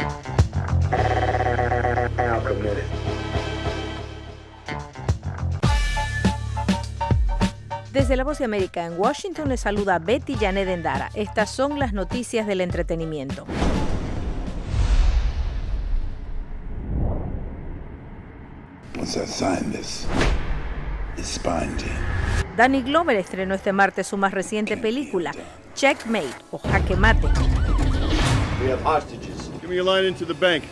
Now committed. Desde La Voz de América en Washington les saluda Betty Janet Endara. Estas son las noticias del entretenimiento. Once I sign this, it's spine team. Danny Glover estrenó este martes su más reciente película, Checkmate o Jaque Mate. We have hostages. Give me a line into the bank.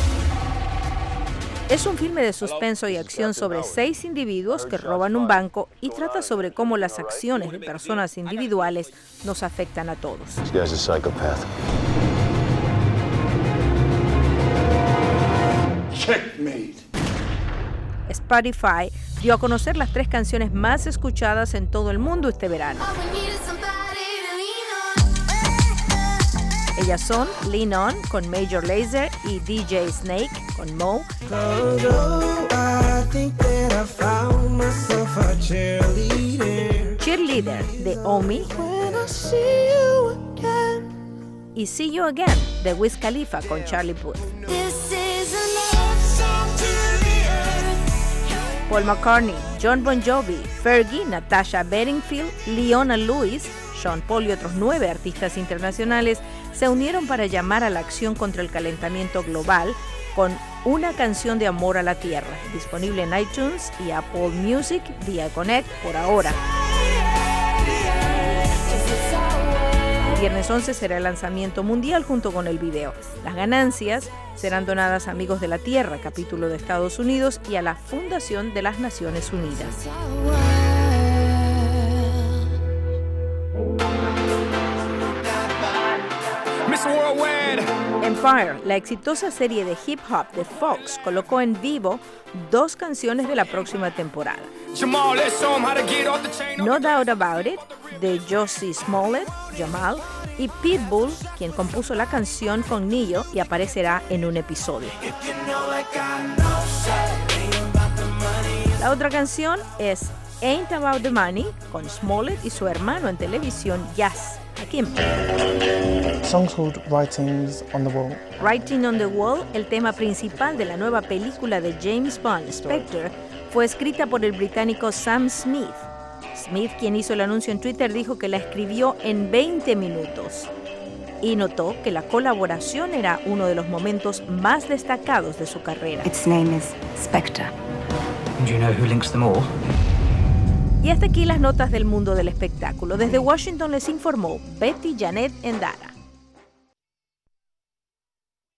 Es un filme de suspenso y acción sobre 6 individuos que roban un banco y trata sobre cómo las acciones de personas individuales nos afectan a todos. This guy's a psychopath. Checkmate. Spotify dio a conocer las 3 canciones más escuchadas en todo el mundo este verano. Ellas son Lean On con Major Lazer y DJ Snake con Mo, Cheerleader de Omi y See You Again de Wiz Khalifa con Charlie Puth. Paul McCartney, John Bon Jovi, Fergie, Natasha Bedingfield, Leona Lewis, Sean Paul y otros 9 artistas internacionales se unieron para llamar a la acción contra el calentamiento global con una canción de amor a la tierra, disponible en iTunes y Apple Music vía Connect por ahora. El viernes 11 será el lanzamiento mundial junto con el video. Las ganancias serán donadas a Amigos de la Tierra, capítulo de Estados Unidos, y a la Fundación de las Naciones Unidas. Empire, la exitosa serie de hip hop de Fox, colocó en vivo 2 canciones de la próxima temporada. No Doubt About It, de Jussie Smollett, Jamal, y Pitbull, quien compuso la canción con Ne-Yo y aparecerá en un episodio. La otra canción es Ain't About the Money, con Smollett y su hermano en televisión Jazz, aquí en Song's called Writings on the Wall. Writing on the Wall, el tema principal de la nueva película de James Bond, Spectre, fue escrita por el británico Sam Smith. Smith, quien hizo el anuncio en Twitter, dijo que la escribió en 20 minutos y notó que la colaboración era uno de los momentos más destacados de su carrera. Its name is Spectre. Do you know who links them all? Y hasta aquí las notas del mundo del espectáculo. Desde Washington les informó Betty Janet Endara.